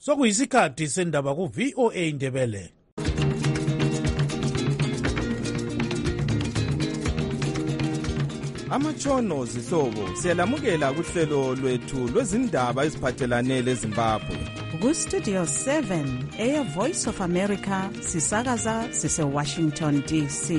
Sokuyisikhathi sendaba ku VOA Indebele. Amatshono zihlobo siyalamukela kuhlelo lwethu lwezindaba eziphathelane leZimbabwe. Ku-Studio 7 Air Voice of America sisakaza sise-Washington DC.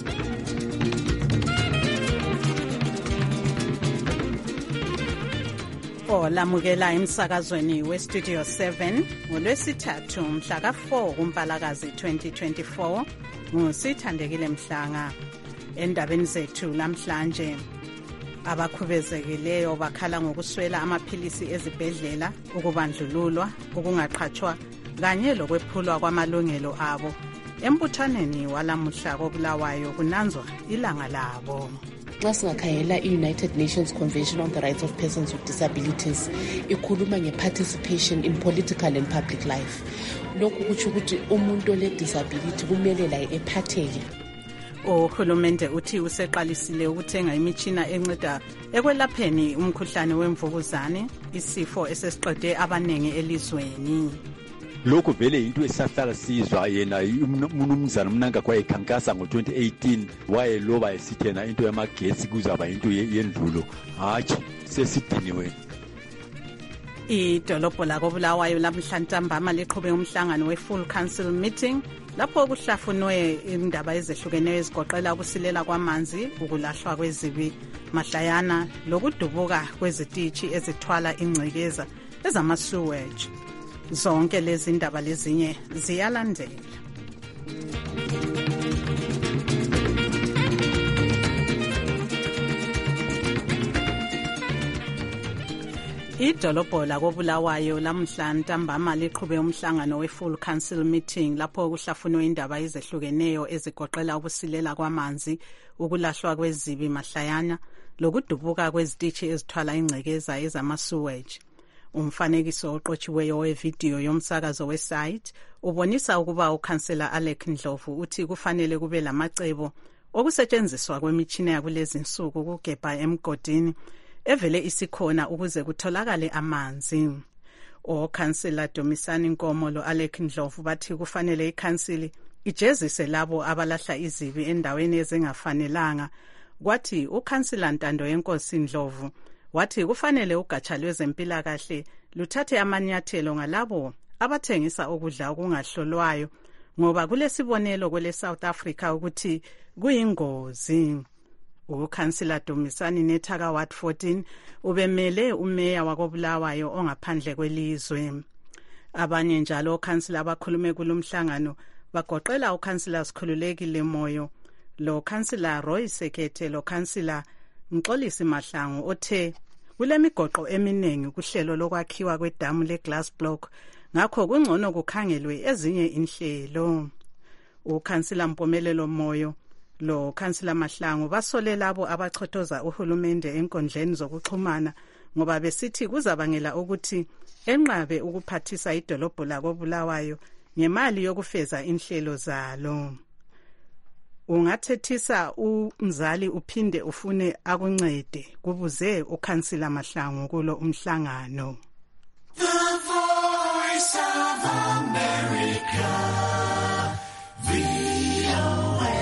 Olamukela emsakazweni we-Studio 7 ngolwesithathu mhla ka-4 kuMpalakazi 2024 ngusithandekile Mhlanga. Endabeni zethu namhlanje, abakhubezekileyo bakhala ngokuswela amaphilisi ezibhedlela, ukubandlululwa, ukungaqhatshwa kanye lokwephulwa kwamalungelo abo. Embuthaneni walamuhla koBulawayo kunanzwa ilanga labo. Xa singakhangela i-United Nations Convention on the Rights of Persons with Disabilities ikhuluma nge-participation in political and public life. Lokhu kutsho ukuthi umuntu ole-disability kumele laye ephatheke. Uhulumende uthi useqalisile ukuthenga imitshina enceda ekwelapheni umkhuhlane wemvukuzane, isifo esesiqede abanengi elizweni. Lokho vele into esahlala sizwa yena umnumzana uMnanga kwayekhankasa ngo-2018 wayeloba esithi yena into yamagetsi kuzaba into yendlulo. Hatshi sesidiniwe. Idolobho lakoBulawayo lamhlantambama liqhube umhlangano we-Full Council meeting lapho kuhlafunwe indaba ezehlukeneyo ezigoqela ukusilela kwamanzi, ukulahlwa kwezibi mahlayana lokudubuka kwezitishi ezithwala ingcekeza ezama-sewage. Zonke lezi ndaba lezinye ziyalandela. Idolobho lakoBulawayo lamhlantambama liqhube umhlangano we-Full Council meeting lapho kuhlafunwe indaba ezehlukeneyo ezigoqela ukusilela kwamanzi, ukulahlwa kwezibi mahlayana lokudubuka kwezitishi ezithwala ingcekeza ezama-sewage. Umfanekiso oqotshiweyo wevidiyo yomsakazo wesite ubonisa ukuba uKhansela Alec Ndlovu uthi kufanele kube lamacebo okusetshenziswa kwemitshina yakulezi insuku ukugebha emgodini evele isikhona ukuze kutholakale amanzi. Okhansela Dumisani Nkomo lo Alec Ndlovu bathi kufanele ikhansili ijezise labo abalahla izibi endaweni ezingafanelanga. Kwathi ukhansela Ntando Yenkosi Ndlovu wathi kufanele ugatsha lwezempilakahle luthathe amanyathelo ngalabo abathengisa ukudla okungahlolwayo ngoba kulesibonelo kwele South Africa ukuthi kuyingozi. Ukhansela Dumisani Nethaka Ward 14 ubemele umeya wakoBulawayo ongaphandle kwelizwe. Abanye njalo okhansela abakhulume kulomhlangano bagoqela ukhansela Sikhululekile Moyo, lo khansela Roy Sekete, lo khansela Mxolisi Mahlangu othe kulemigoqo eminingi kuhlelo lokwakhiwa kwedamu le-glass block ngakho kungcono kukhangelwe ezinye inhlelo. Ukhansela Mpumelelo Moyo lo khansela Mahlangu basole labo abachothoza uhulumende enkondleni zokuxhumana ngoba besithi kuzabangela ukuthi enqabe ukuphathisa idolobho lakoBulawayo ngemali yokufeza inhlelo zalo. Ungathethisa umzali uphinde ufune akuncede, kubuze ukhansela Mahlangu kulo umhlangano. The Voice of America, VOA.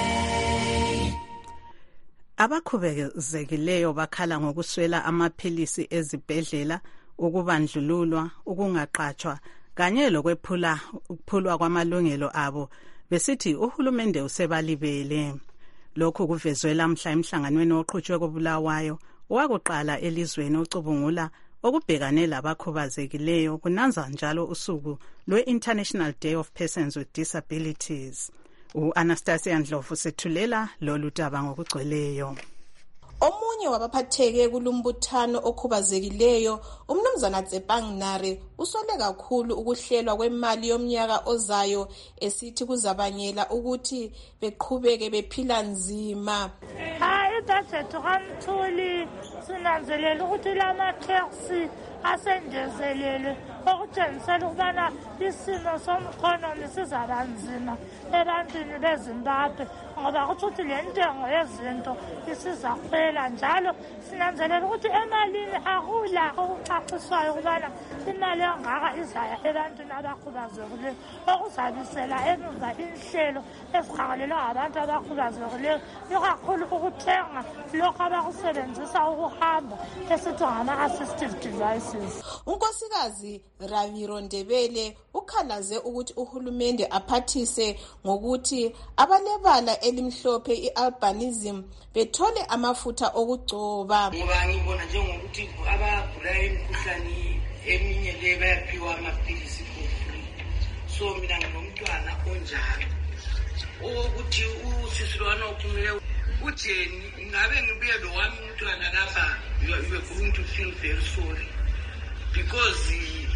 Abakhubezekileyo bakhala ngokuswela amaphilisi ezibhedlela, ukubandlululwa, ukungaqhatshwa kanye lokwephulwa kwamalungelo abo. Besithi uhulumende usebalibele. Lokhu kuvezwe lamhla emhlanganweni oqhutshwe koBulawayo owakuqala elizweni ocubungula okubhekane labakhubazekileyo kunanza njalo usuku lwe-International Day of Persons with Disabilities. U-Anastasia Ndlovu sethulela lolu daba ngokugcweleyo. Omunye wabaphatheke kulumbuthano okhubazekileyo, umnumzana Tsepang Nare, usole kakhulu ukuhlelwa kwemali yomnyaka ozayo esithi kuzabangela ukuthi beqhubeke bephila nzima. Ibudget kaMthuli sinanzelela ukuthi lama-taxi asengezelele okutshengisela ukubana isimo somkhonomi sizaba nzima ebantwini beZimbabwe ngoba kuthi ukuthi le ntengo yezinto isizaphela njalo sinanzelela ukuthi emalini akula okucaciswayo ukubana imali engaka izaya ebantwini abakhubazekileyo okuzabisela emuva inhlelo ezikhangelelwa abantu abakhubazekileyo ikakhulu ukuthenga lokhu abakusebenzisa ukuhamba esithi ngama-assistive devices. Unkosikazi Raviro Ndebele ukhalaze ukuthi uhulumende aphathise ngokuthi abalebala elimhlophe i-albinism bethole amafutha okugcoba. Ngoba ngibona njengokuthi abagulayo imikhuhlane eminye le bayaphiwa amaphilisi for free. So mina nginomntwana onjalo ukuthi usisilwana ophumile uJeni ngabe ngibuye lo wami umntwana lapha you are going to feel very sorry because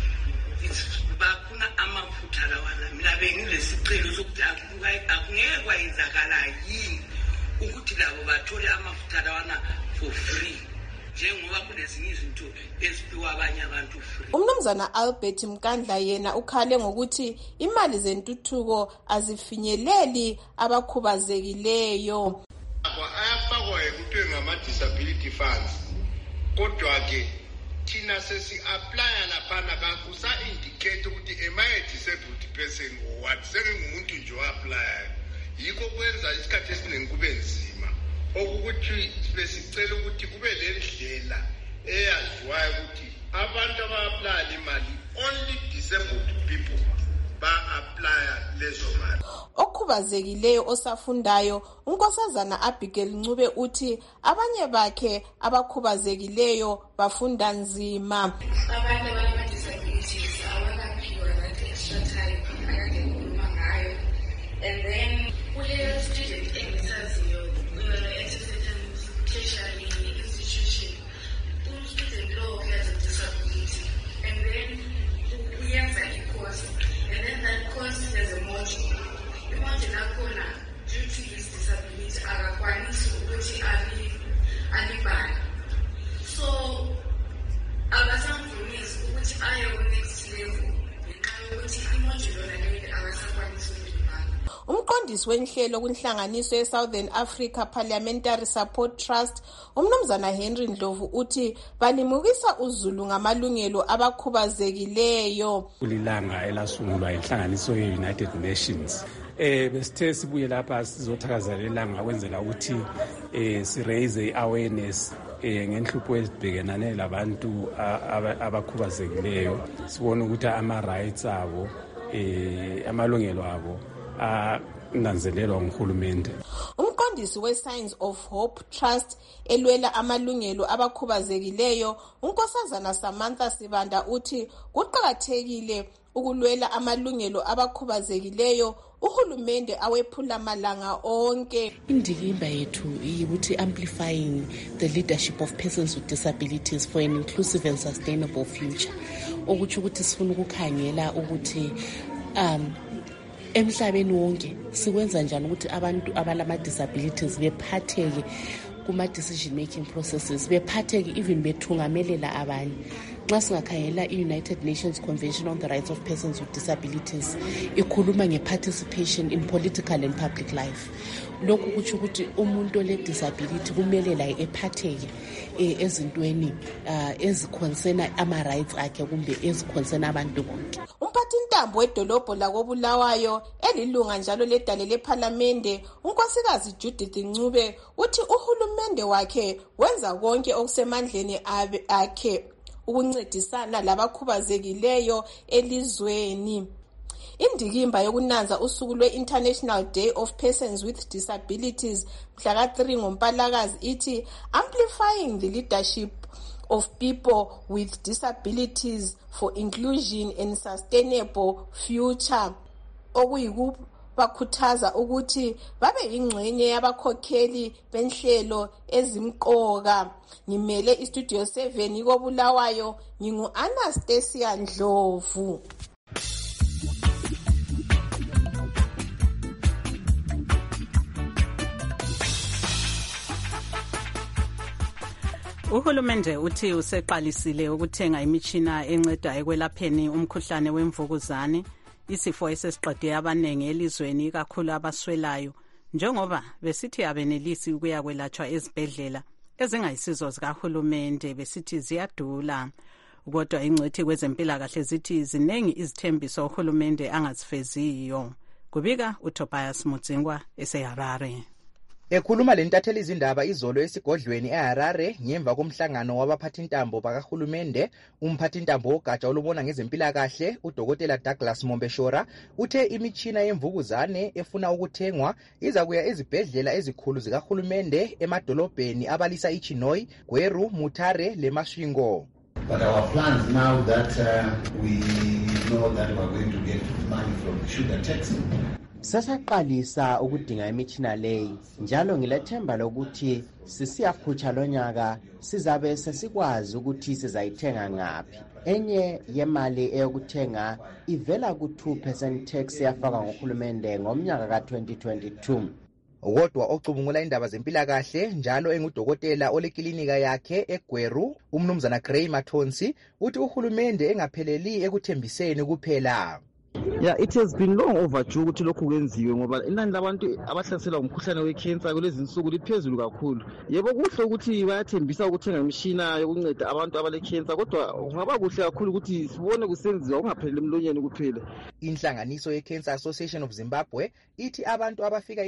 bafuna amafutha lawana. Mina bengilesicelo sokuthi akungeke kwayenzakala yini ukuthi labo bathole amafutha lawana for free njengoba kunezinye izinto eziphiwa abanye abantu free. Umnumzana Albert Mkandla yena ukhale ngokuthi imali zentuthuko azifinyeleli abakhubazekileyo. Ayafakwa ekuthiwe ngama-disability funds kodwa ke thina sesi-aplya laphana kusa-indicate ukuthi am I a disabled person or what, sengingumuntu nje o-aplayayo. Yikho kwenza isikhathi esiningi kube nzima okukuthi besicela ukuthi kube le ndlela eyaziwayo ukuthi abantu aba-aplya imali only disabled people ba-aplya lezo mali. Okhubazekileyo osafundayo unkosazana Abigail Ncube uthi abanye bakhe abakhubazekileyo bafunda nzima. Abantu abama-disabilities awakaphiwa that extra time akakekhuluma ngayo. And then kule student engisaziyo at a certain tertiary institution, student law has a disability, and then uyenza i-course, and then that course has a module. Imagine akhona due to his disability akakwanisi ukuthi alibale. So abasamvumisi ukuthi aye ku-next level ngenxa yokuthi imodule yona leyo akasakwanisi ukulibala. Umqondisi wenhlelo kwinhlanganiso ye-Southern Africa Parliamentary Support Trust umnumzana Henry Ndlovu uthi balimukisa uzulu ngamalungelo abakhubazekileyo. Kulilanga elasungulwa inhlanganiso ye-United Nations besithe sibuye lapha sizothakazelelanga kwenzela ukuthi si-raise i-awareness ngenhlupho ezibhekenane labantu abakhubazekileyo, sibone ukuthi ama-rights abo amalungelo abo ananzelelwa nguhulumende. Umqondisi we-Signs of Hope Trust elwela amalungelo abakhubazekileyo unkosazana Samantha Sibanda uthi kuqakathekile ukulwela amalungelo abakhubazekileyo uhulumende awephula malanga onke. Indikimba yethu ukuthi amplifying the leadership of persons with disabilities for an inclusive and sustainable future. Okuthi ukuthi sifuna ukukhangela ukuthi emhlabeni wonke sikwenza njani ukuthi abantu abalama-disabilities bephatheke kuma-decision making processes, bephatheke even bethungamelela abanye. Nxa singakhangela i-United Nations Convention on the Rights of Persons with Disabilities ikhuluma nge-participation in political and public life. Lokhu kutsho ukuthi umuntu ole-disability kumele la ephatheke ezintweni ezikhonsena ama-rights akhe kumbe ezikhonsena abantu bonke. Umphathintambo wedolobho lakobulawayo elilunga njalo ledale lephalamende unkosikazi Judith Ncube uthi uhulumende wakhe wenza konke okusemandleni akhe ukuncedisana labakhubazekileyo elizweni. Indikimba yokunanza usuku lwe-International Day of Persons with Disabilities mhla ka-3 ngoMpalakazi ithi amplifying the leadership of people with disabilities for inclusion and sustainable future, okuyikubakhuthaza ukuthi babe yingxenye yabakhokheli benhlelo ezimqoka. Ngimele istudio 7 kobulawayo ngingu-Anastasia Ndlovu. Uhulumende uthi useqalisile ukuthenga imitshina enceda ekwelapheni umkhuhlane wemvukuzane, isifo esesiqede abanengi elizweni kakhulu abaswelayo, njengoba besithi abenelisi ukuya kwelatshwa ezibhedlela ezingayisizo zikahulumende, besithi ziyadula. Kodwa ingcwethi kwezempilakahle zithi zinengi izithembiso uhulumende angazifeziyo. Kubika uTobias Mudzingwa eseHarare. Ekhuluma lentatheli izindaba izolo esigodlweni eHarare ngemva komhlangano wabaphathintambo bakahulumende, umphathintambo wogatsha olubona ngezempilakahle uDokotela Douglas Mombeshora uthe imitshina yemvukuzane efuna ukuthengwa izakuya ezibhedlela ezikhulu zikahulumende emadolobheni abalisa iChinhoyi, Gweru, Mutare leMasvingo. But our plans now that we know that we are going to get money from the sugar tax. Sasaqalisa ukudinga imitshina leyi njalo ngilethemba lokuthi sisiyaphutsha lonyaka sizabe sesikwazi ukuthi sizayithenga ngaphi. Enye yemali eyokuthenga ivela ku-2% tax yafaka ngohulumende ngomnyaka ka-2022. Kodwa ocubungula indaba zempilakahle njalo engudokotela olekilinika yakhe eGweru, umnumzana Gray Mathonsi, uthi uhulumende engapheleli ekuthembiseni kuphela. Yeah, it has been long overdue ukuthi lokhu kwenziwe ngoba inani labantu abahlaselwa ngumkhuhlane wecancer kulezi insuku liphezulu kakhulu. Yebo kuhle ukuthi bayathembisa ukuthenga imishina yokunceda abantu abalecancer, kodwa kungaba kuhle kakhulu ukuthi sibone kusenziwa ungapheleli emlonyeni kuphela. Inhlanganiso ye-Cancer Association of Zimbabwe ithi abantu abafika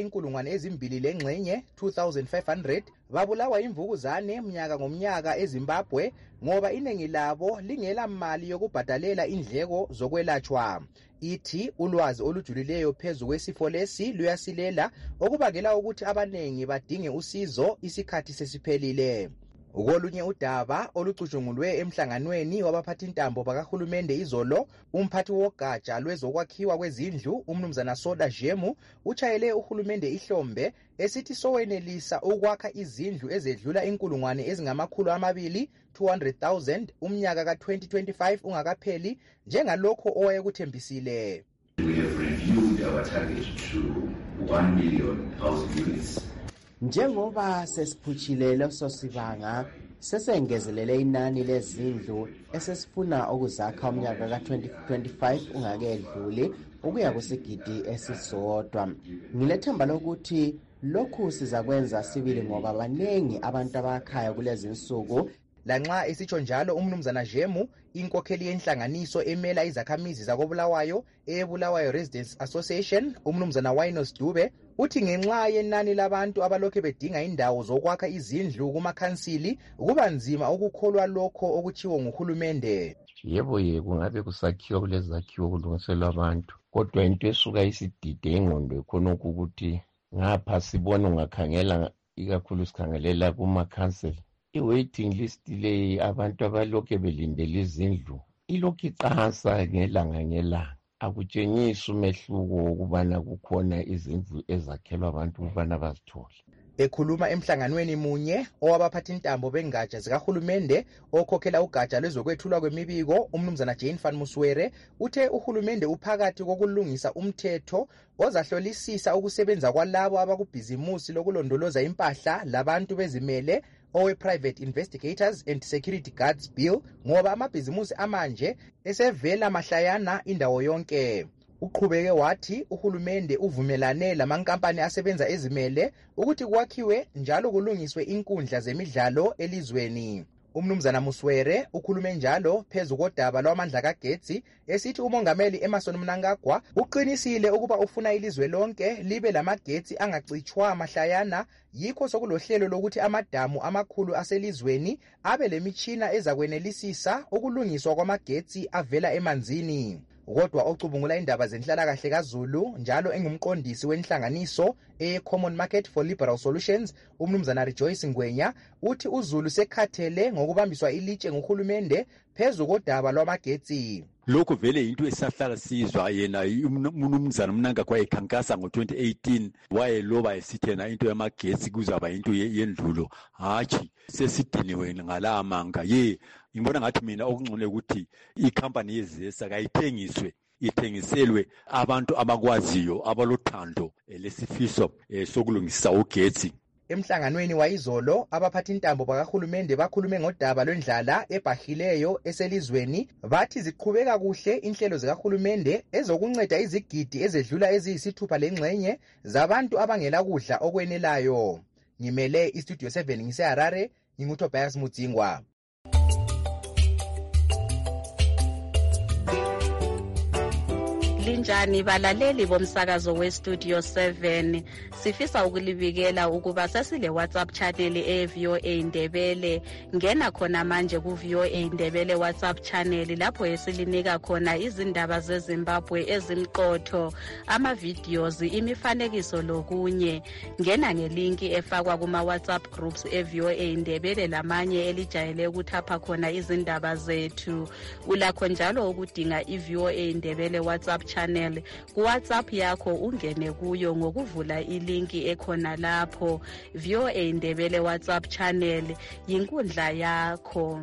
2,000 2500 babulawa imvukuzane mnyaka ngomnyaka eZimbabwe ngoba iningi labo lingela mali yokubhadalela indleko zokwelatshwa. Ithi ulwazi olujulileyo phezu kwesifo lesi luyasilela okubangela ukuthi abanengi badinge usizo isikhathi sesiphelile. Kolunye udaba olucutshungulwe emhlanganweni wabaphathintambo bakahulumende izolo, umphathi wogatsha lwezokwakhiwa kwezindlu umnumzana Soda Jemu utshayele uhulumende ihlombe esithi sowenelisa ukwakha izindlu ezedlula 200,000 umnyaka ka-2025 ungakapheli njengalokho owayekuthembisile. We have reviewed our target to 1 million housing units. Njengoba sesiphutshile leso sibanga, sesengezelele inani lezindlu esesifuna ukuzakha umnyaka ka-2025 ungakedluli ukuya kusigidi esisodwa. Ngilethemba lokuthi lokhu sizakwenza sibili ngoba banengi abantu abakhaya kulezi insuku. Lanxa esitsho njalo umnumzana Jemu, inkokheli yenhlanganiso emela izakhamizi zakobulawayo eBulawayo Residents Association, umnumzana Winos Dube, uthi ngenxa yenani labantu abalokhe bedinga indawo zokwakha izindlu kumakhansili kuba nzima ukukholwa lokho okutshiwo nguhulumende. Yebo kungabe kusakhiwa kulezi zakhiwo kulungiselwa abantu, kodwa into esuka isidide engqondo khonokho ukuthi ngapha sibone ungakhangela ikakhulu sikhangelela kumakhansili. I-waiting list le abantu abalokhe belindele izindlu ilokhu iqansa ngelanga. Akutshengisi umehluko ukubana kukhona izindlu ezakhelwa abantu ukubana bazithole. Ekhuluma emhlanganweni munye owabaphathintambo bengatsha zikahulumende okhokhela ugatsha lwezokwethulwa kwemibiko umnumzana Jane Van Muswere uthe uhulumende uphakathi kokulungisa umthetho ozahlolisisa ukusebenza kwalabo abakubhizimusi lokulondoloza impahla labantu bezimele owe-Private Investigators and Security Guards Bill ngoba amabhizimusi amanje esevela mahlayana indawo yonke. Uqhubeke wathi uhulumende uvumelane lamankampani asebenza ezimele ukuthi kwakhiwe njalo kulungiswe inkundla zemidlalo elizweni. Umnumzana Muswere ukhulume njalo phezu kodaba lwamandla kagetsi esithi umongameli Emmerson Mnangagwa uqinisile ukuba ufuna ilizwe lonke libe lamagetsi angacitshwa mahlayana, yikho sokulohlelo lokuthi amadamu amakhulu aselizweni abe lemitshina ezakwenelisisa ukulungiswa kwamagetsi avela emanzini. Kodwa ocubungula indaba zenhlalakahle kaZulu njalo engumqondisi wenhlanganiso Common Market for Liberal Solutions umnumzana Rejoice Ngwenya uthi uZulu sekhathele ngokubambiswa ilitshe nguhulumende phezu kodaba lwamagetsi. Lokho vele into esahlala sizwa yena umnumzana Mnangagwa ekhankasa ngo-2018 wayeloba esithena into yamagetsi kuzaba into yendlulo. Hatshi sesidiniwe ngala manga ngibona ngathi mina okungcone ukuthi ikhampani yezesa kayithengiswe ithengiselwe abantu abakwaziyo abalothando lesifiso sokulungisa ugetsi. Emhlanganweni wayizolo abaphathintambo bakahulumende bakhulume ngodaba lwendlala ebhahileyo eselizweni bathi ziqhubeka kuhle inhlelo zikahulumende ezokunceda izigidi ezedlula eziyisithupha lengxenye zabantu abangela kudla okwenelayo. Ngimele istudio 7 ngiseHarare, nginguTobias Mudzingwa. Linjani balaleli bomsakazo westudio 7, sifisa ukulibikela ukuba sesile WhatsApp channel eVOA Indebele. Ngena khona manje ku VOA Indebele WhatsApp channel lapho esilinika khona izindaba zeZimbabwe ezimqotho, ama videos, imifanekiso lokunye. Ngena ngelinki efakwa kuma WhatsApp groups eVOA Indebele lamanye elijayele ukuthapha khona izindaba zethu. Ulakho njalo ukudinga iVOA Indebele WhatsApp channel ku WhatsApp yakho, ungene kuyo ngokuvula ilinki ekhona lapho. VOA Indebele WhatsApp channel yinkundla yakho.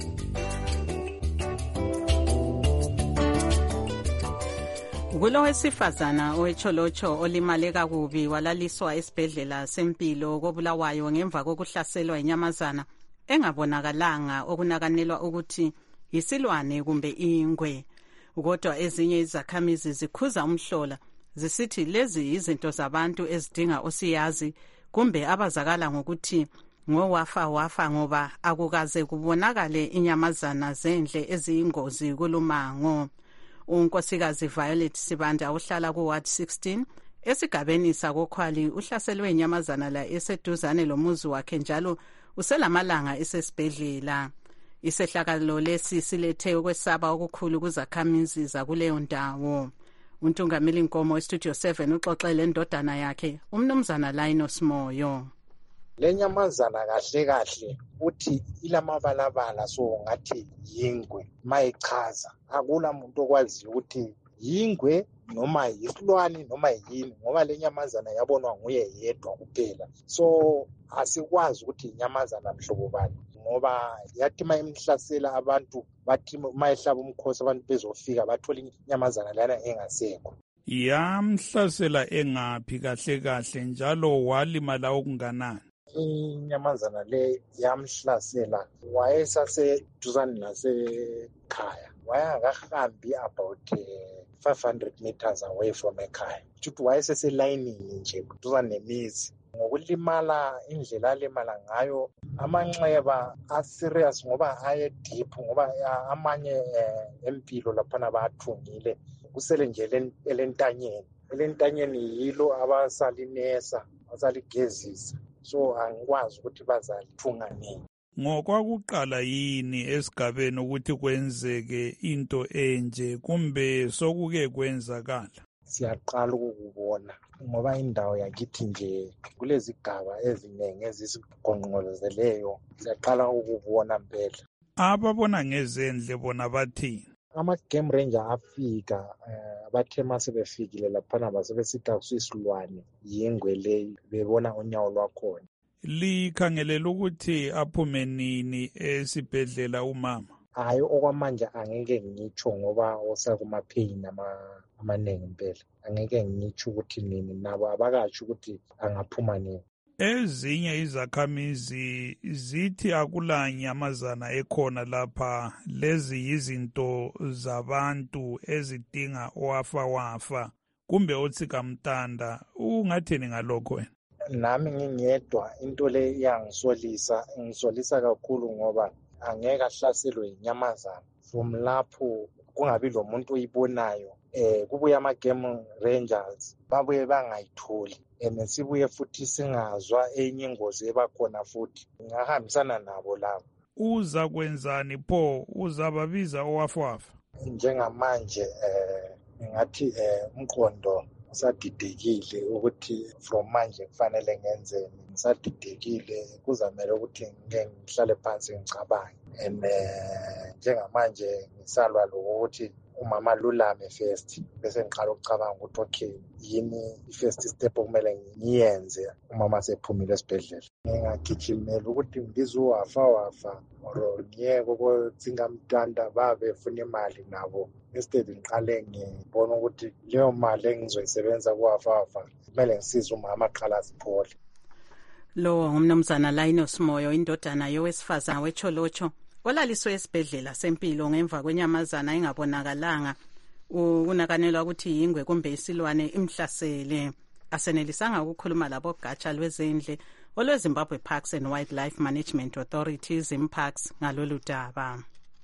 Kulo wesifazana owecholocho olimale kakubi walaliswa esibhedlela sempilo koBulawayo ngemva kokuhlaselwa inyamazana engabonakalanga okunakanelwa ukuthi yisilwane kumbe ingwe. Kodwa ezinye izakhamizi zikhuza umhlola zisithi lezi izinto zabantu ezidinga osiyazi kumbe abazakala ngokuthi ngowafa ngoba akukaze kubonakale inyamazana zendle eziyingozi kulumango. Unkosikazi Violet Sibanda uhlala ku Ward 16 esigabeni sakoKhwali uhlaselwe inyamazana la eseduzane lomuzi wakhe njalo uselamalanga esesibhedlela. Isehlakalo lesi silethe ukwesaba okukhulu kuzakhamizi zakuleyo ndawo. Untungameli Nkomo westudio 7 uxoxele indodana yakhe umnumzana Linus Moyo. Lenyamazana kahle uthi ilamabalabala so ngathi yingwe, mayichaza akula muntu okwazi ukuthi yingwe noma yisilwane noma yini ngoba lenyamazana yabonwa nguye yedwa kuphela. So asikwazi ukuthi inyamazana mhlobo bani ngoba yathi mayimhlasela abantu bathi mayihlaba umkhosi abantu bezofika bathola inyamazana lana engasekho. Yamhlasela engaphi kahle njalo walimala okunganani? Inyamazana le yamhlasela wayesaseduzane nasekhaya, wayengakahambi about 500 meters away from ekhaya. Futhi wayeseselayinini nje duzane nemizi. Ngokulimala indlela alimala ngayo amanxeba aserious ngoba aye deep ngoba amanye empilo laphana bathungile kusele nje elentanyeni yilo abasalinesa basaligezisa. So angikwazi ukuthi bazalithunga nini. Ngokwakuqala yini esigabeni ukuthi kwenzeke into enje kumbe sokuke kwenzakala? Siyaqala ukubona ngoba indawo yakithi nje kulezigaba eziningi ezisigonqolozeleyo, siyaqala ukubona impela. Ababona ngezendle bona bathini? Ama-game ranger afika bathe masebefikile laphana basebesithi akusisilwane yingwe leyo, bebona unyawo lwakhona. Likhangelela ukuthi aphume nini esibhedlela umama? Hayi, okwamanje angeke ngitsho ngoba osakumapheyini amaningi impela. Angeke ngitsho ukuthi nini, nabo abakatsho ukuthi angaphuma nini. Ezinye izakhamizi zithi akula nyamazana ekhona lapha, lezi yizinto zabantu ezidinga owafa kumbe otsikamtanda. Ungathini ngalokho wena? Nami ngingedwa into le ngisolisa kakhulu ngoba angeke ahlaselwe inyamazana. From lapho kungabi lo muntu oyibonayo. Kubuye ama-game rangers babuye bangayitholi. Sibuye futhi singazwa enye ingozi ebakhona futhi. Ngahambisana nabo labo. Uza kwenzani pho? Uzababiza owafa? Njengamanje ngathi umqondo usadidekile ukuthi from manje kufanele ngenzeni. Ngisadidekile, kuzamele ukuthi ngeke ngihlale phansi ngicabange. Njengamanje ngisalwa lokuthi umama lulame first bese ngiqala ukucabanga ukuthi okay yini i-first step okumele ngiyenze umama sephumile esibhedlela. Ngingagijimela ukuthi ngizowafa or ngiyeke ukutsingamtanda babefuna imali nabo. Instead ngiqale ngibona ukuthi leyo mali engizoyisebenza kuwafa kumele ngisize umama aqala aziphole. Lo ngumnumzana Linus Moyo, indodana yowesifazana weCholocho olaliswe esibhedlela sempilo ngemva kwenyamazana engabonakalanga unakanelwa ukuthi yingwe kumbe isilwane imhlasele. Asenelisanga ukukhuluma labo gatsha lwezendle olweZimbabwe Parks and Wildlife Management Authority ZimParks ngalolu daba.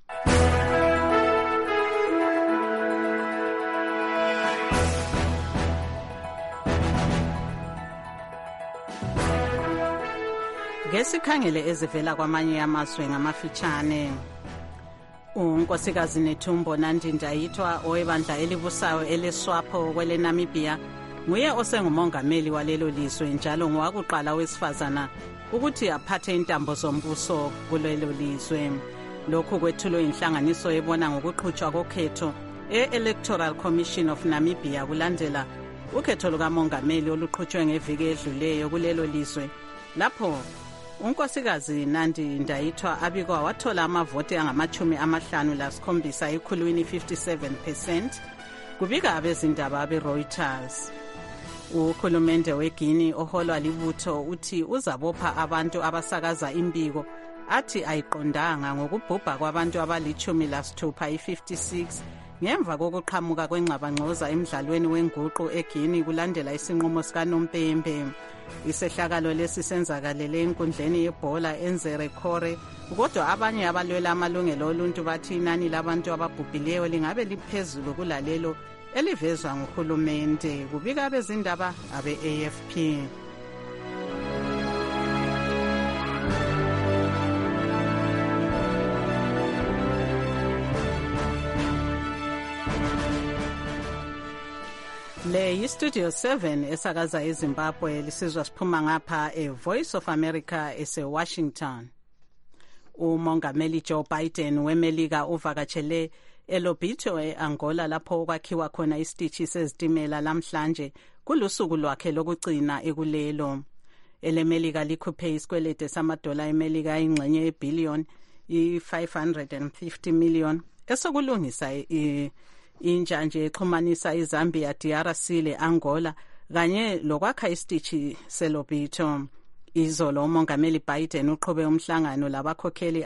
Ngesikhangele ezivela kwamanye amazwe ngamafitshane. Unkosikazi Netumbo Nandi-Ndaitwah owebandla elibusayo eleSWAPO kwele Namibia nguye osengumongameli walelo lizwe njalo ngowakuqala wesifazana ukuthi aphathe intambo zombuso kulelo lizwe. Lokhu kwethulwe inhlanganiso ebona ngokuqhutshwa kokhetho e-Electoral Commission of Namibia kulandela ukhetho lukamongameli oluqhutshwe ngeviki edluleyo kulelo lizwe. Lapho unkosikazi Nandi-Ndaitwah abikwa wathola amavoti angama-57 ekhulwini 57%, kubika abezindaba beReuters. Uhulumende weGuinea oholwa libutho uthi uzabopha abantu abasakaza imbiko athi ayiqondanga ngokubhubha kwabantu abali-16 i-56 ngemva kokuqhamuka kwengxabangxoza emdlalweni wenguqu eGuinea kulandela isinqumo sikaNompembe. Isehlakalo lesi senzakalele enkundleni yebhola eNzerekore, kodwa abanye abalwela amalungelo oluntu bathi inani labantu ababhubhileyo lingabe liphezulu kulalelo elivezwa nguhulumende, kubika abezindaba abe-AFP. Le yiStudio 7 esakaza eZimbabwe lisizwa siphuma ngapha eVoice of America eseWashington. Umongameli Joe Biden weMelika uvakatshele eLobito eAngola lapho kwakhiwa khona isitishi sezitimela lamhlanje kulusuku lwakhe lokugcina ekulelo. EleMelika likhuphe isikwelede samadola eMelika ingxenye yebhillion i-550 million esokulungisa intsha nje exhumanisa iZambia, DRC le-Angola kanye lokwakha isitishi seLobito. Izolo umongameli Biden uqhube umhlangano labakhokheli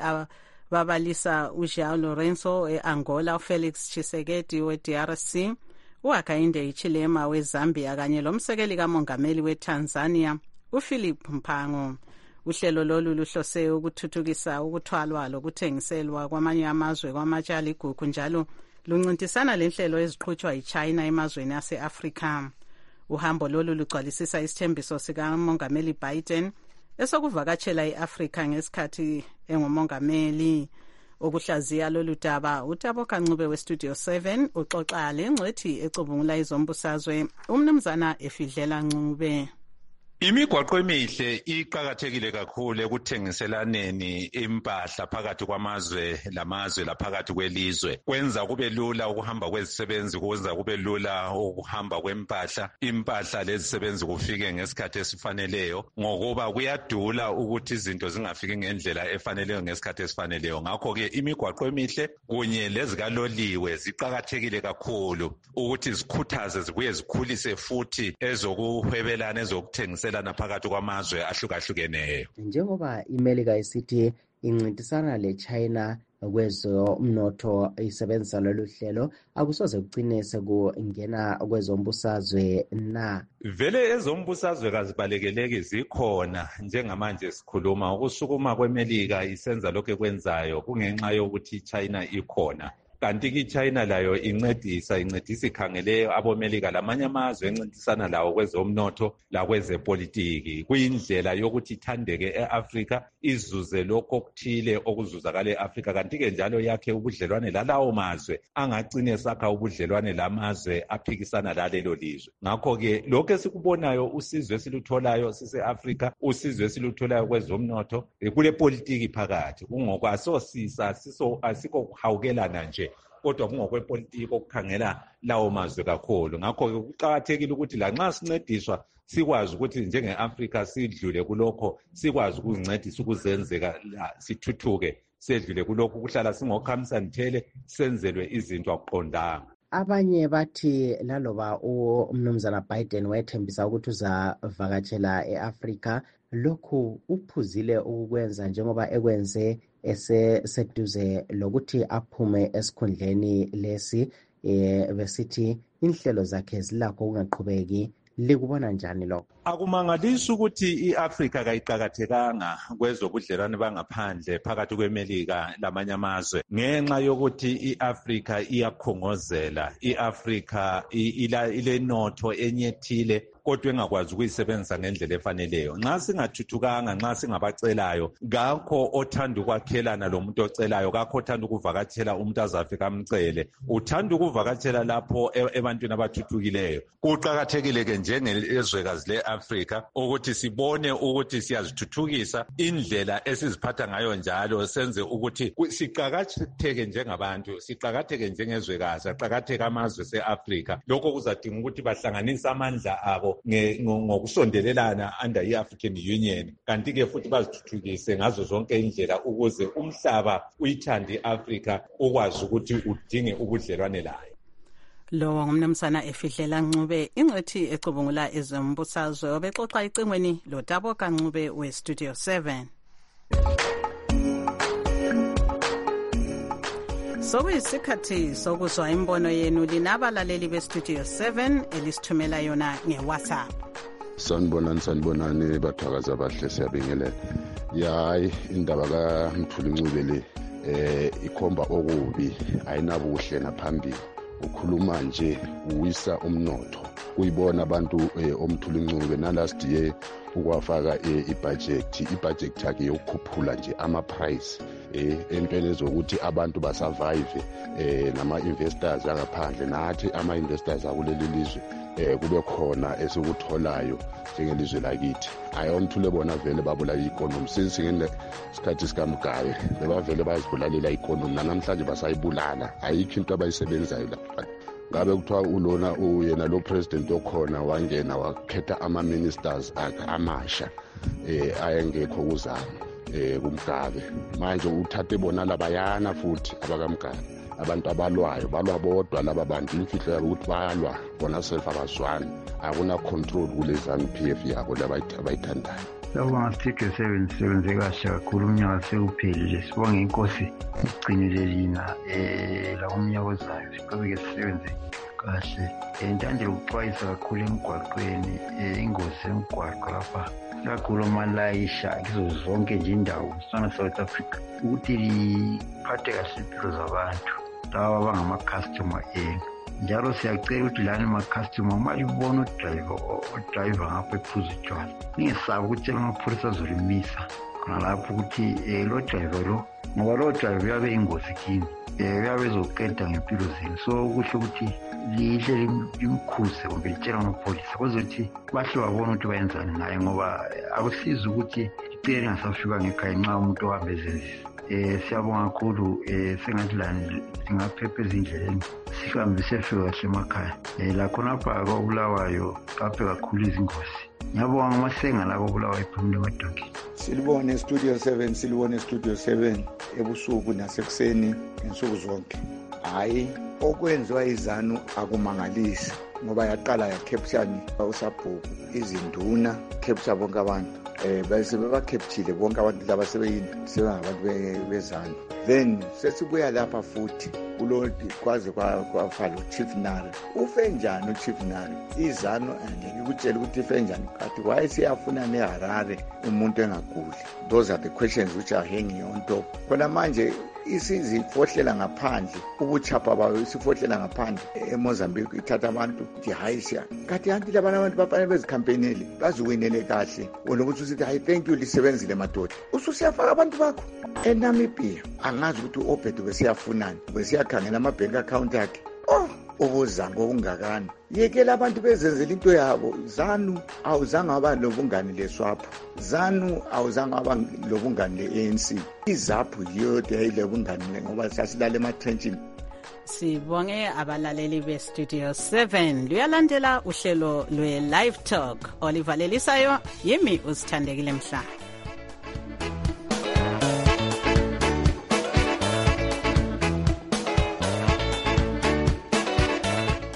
babalisa uJoão Lourenço e-Angola, uFelix Tshisekedi we-DRC, uHakainde Hichilema weZambia kanye lomsekeli kamongameli weTanzania uPhilip Mpango. Uhlelo lolu luhlose ukuthuthukisa ukuthwalwa lokuthengiselwa kwamanye amazwe kwamatshali igugu njalo luncintisana lenhlelo eziqhutshwa yiChina emazweni ase-Afrika. Uhambo lolu lugcwalisisa isithembiso sikamongameli Biden esokuvakatshela i-Afrika ngesikhathi engumongameli. Ukuhlaziya lolu daba uTabo Kancube weStudio 7 uxoxa lengcwethi ecubungula izombusazwe umnumzana Efidlela Ncube. Imigwaqo emihle iqhakathekile kakhulu ekuthengiselaneni impahla phakathi kwamazwe lamazwe laphakathi kwelizwe. Kwenza kube lula ukuhamba kwezisebenzi, kwenza kube lula ukuhamba kwempahla, impahla lezisebenzi kufike ngesikhathi esifaneleyo, ngokuba kuyadula ukuthi izinto zingafiki ngendlela efaneleyo ngesikhathi esifaneleyo. Ngakho-ke imigwaqo emihle kunye lezikaloliwe ziqhakathekile kakhulu ukuthi zikhuthaze zibuye zikhulise futhi ezokuhwebelana ezokuthengisela phakathi kwamazwe ahlukahlukeneyo. Njengoba iMelika isithi incintisana leChina kwezomnotho isebenzisa lolu hlelo, akusoze kugcine sekungena kwezombusazwe na? Vele ezombusazwe kazibalekeleki zikhona njengamanje sikhuluma. Ukusukuma kweMelika isenza lokho ekwenzayo kungenxa yokuthi iChina ikhona. Kanti iChina layo incedisa ikhangele abomelika lamanye amazwe encintisana lawo kwezomnotho lakwezepolitiki. Kuyindlela yokuthi ithandeke eAfrika, izuze lokho okuthile okuzuzakala eAfrika, kanti-ke njalo yakhe ubudlelwane lalawo mazwe angagcine sakha ubudlelwane lamazwe aphikisana lalelo lizwe. Ngakho-ke lokho esikubonayo usizwe esilutholayo sise-Afrika, usizwe esilutholayo kwezomnotho kule politiki phakathi, kungokwasosisa asikho kuhawukelana nje, kodwa kungokwepolitiki okukhangela lawo mazwe kakhulu. Ngakho-ke kuqakathekile ukuthi lanxa sincediswa sikwazi ukuthi njenge-Afrika sidlule kulokho, sikwazi ukuzincedisa ukuzenzeka sithuthuke, sedlule kulokho kuhlala singokhamsanithele senzelwe izinto akuqondanga. Abanye bathi laloba umnumzana Biden wethembisa ukuthi uzavakatshela eAfrika, lokhu uphuzile ukukwenza njengoba ekwenze eseduze lokuthi aphume esikhundleni lesi besithi inhlelo zakhe zilakho ukungaqhubeki. Likubona njani lokho? Akumangalisi ukuthi i-Afrika kayiqakathekanga kwezobudlelwane bangaphandle phakathi kweMelika lamanye amazwe ngenxa yokuthi i-Afrika iyakhongozela, i-Afrika ilenotho enyethile kodwa engakwazi ukuyisebenzisa ngendlela efaneleyo. Nxa singathuthukanga, nxa singabacelayo, ngakho othanda ukwakhelana lomuntu ocelayo, ngakho othanda ukuvakatshela umuntu azafika amcele, uthanda ukuvakatshela lapho ebantwini abathuthukileyo. Kuqakathekile-ke njengezwekazi le-Afrika ukuthi sibone ukuthi siyazithuthukisa indlela esiziphatha ngayo njalo, senze ukuthi siqakatheke njengabantu, siqakatheke njengezwekazi, siqakatheke amazwe se-Afrika. Lokho kuzadinga ukuthi bahlanganise amandla abo ngokusondelelana under i-African Union, kanti-ke futhi bazithuthukise ngazo zonke indlela ukuze umhlaba uyithande i-Afrika ukwazi ukuthi udinge ubudlelwane layo. Lo ngumnumzana Efihlela Ncube, ingcethi ecubungula ezombusazwe, obexoxa icingweni loDaboka Ncube we-Studio 7. Sokuyisikhathi sokuzwa imbono yenu linabalaleli be-Studio 7 elisithumela yona nge-WhatsApp. Sanibonani bathakaza abahle, siyabingelela. Hayi, indaba kaMthuli Ncube le ikhomba okubi, ayinabuhle naphambili. Ukhuluma nje uwisa umnotho. Uyibona abantu oMthuli Ncube nalast year ukwafaka ibudget yakhe yokukhuphula nje ama-price entweni ezokuthi abantu basurvive nama-investors angaphandle, nathi ama-investors akuleli lizwe kube khona esikutholayo njengelizwe lakithi. Hayi, oMthuli bona vele babulala i-economy since ngesikhathi sikaMgabe bebavele bayazibulalela i-economy, nanamhlanje basayibulala, ayikho into abayisebenzayo lapha. Ngabe kuthiwa ulona uyena lo president okhona wangena wakhetha ama-ministers akhe amasha ayengekho kuzama kuMgabe. Manje uthathe bona labayana futhi abakaMgabe, abantu abalwayo balwa bodwa laba bantu, imfihlo yabo ukuthi bayalwa bona self abazwani, akuna control kule ZANU-PF yabo abayithandayo. Sawubona Studio 7, sisebenze kahle kakhulu, umnyaka sekuphelile. Sibonge inkosi igcinile lina la umnyaka ozayo, siqhubeke sisebenze kahle. Ngithanda ukuxwayisa kakhulu emgwaqweni, ingozi emgwaqo lapha kakhulu amalayisha kizo zonke nje indawo South Africa, ukuthi liphathe kahle impilo zabantu laba abangama-customer enu. Njalo siyacela ukuthi lani ma-customer malibona udrayiva ngapha ephuza utshwala, ningesabi ukutshela amapholisa azolimisa khona lapho ukuthi lo driver lo, ngoba lo driver uyabe ingozi kini, uyabe ezoqeda ngempilo zenu. So kuhle ukuthi lihle limkhuse kumbe litshela amapholisa kwezokuthi bahle babone ukuthi bayenzani naye, ngoba akusizi ukuthi icele lingasafika ngekhaya nxa umuntu ohambe ezenzisa. Siyabonga kakhulu, sengathi lani singaphepha ezindleleni, sihambe siyefika kahle emakhaya. Lakhonapha kwabulawayo kaphe kakhulu izingozi. Ngiyabonga amasenga labo bulawayo ephumule emadongeni. Silibone Studio 7, silibone Studio 7 ebusuku nasekuseni ngensuku zonke. Hayi, okwenziwa izanu akumangalisi ngoba yaqala yakhepshani uSabhuku, izinduna khepsha bonke abantu. Bese bebakhepthile bonke abantu laba sebengabantu bezanu. Then sesibuya lapha futhi kulo kwaze kwafala uChief Nare. Ufe njani uChief Nare? Izanu angeke ukutshela ukuthi ife njani, kathi wayesiyafuna neHarare umuntu engaguli. Those are the questions which are hanging on top. Khona manje isizifohlela ngaphandle, ubuchapha bayo isifohlela ngaphandle eMozambique ithatha abantu dihaisha. Kathi anti labana abantu bafanele bezikhampeneli bazukwinele kahle. Olokuthi usithi hayi thank you lisebenzile madoda. Ususiyafaka abantu bakho eNamibia. Angazi ukuthi oBhedu besiyafunani, besiyakhangela ama-bank account akhe. Ubuzango obungakani. Yekela abantu bezenzela into yabo. ZANU awuzange waba lobungani leSWAPO, ZANU awuzange waba lobungani le-ANC. iZAPU yiyo yayilobungani ngoba sasilale ematrenchini. Sibonge abalaleli be-Studio 7. Luyalandela uhlelo lwe-Live Talk olivalelisayo yimi uSithandekile Mhlanga.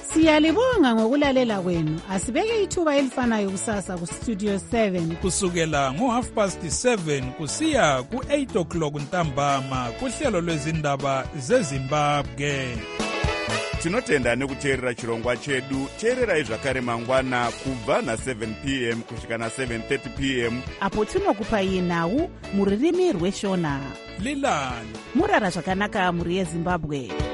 Siyalibonga ngokulalela kwenu. Asibeke ithuba elifanayo kusasa ku Studio 7 kusukela ngo7:30 kusiya ku8:00 ntambama kuhlelo lwezindaba zeZimbabwe. Tinotenda nekuteerera chirongwa chedu. Teererai zvakare mangwana kubva na7 p.m. kusvika na7:30 p.m. apo tinokupai nhau muririmi rweshona. Lilani murara zvakanaka muri yeZimbabwe.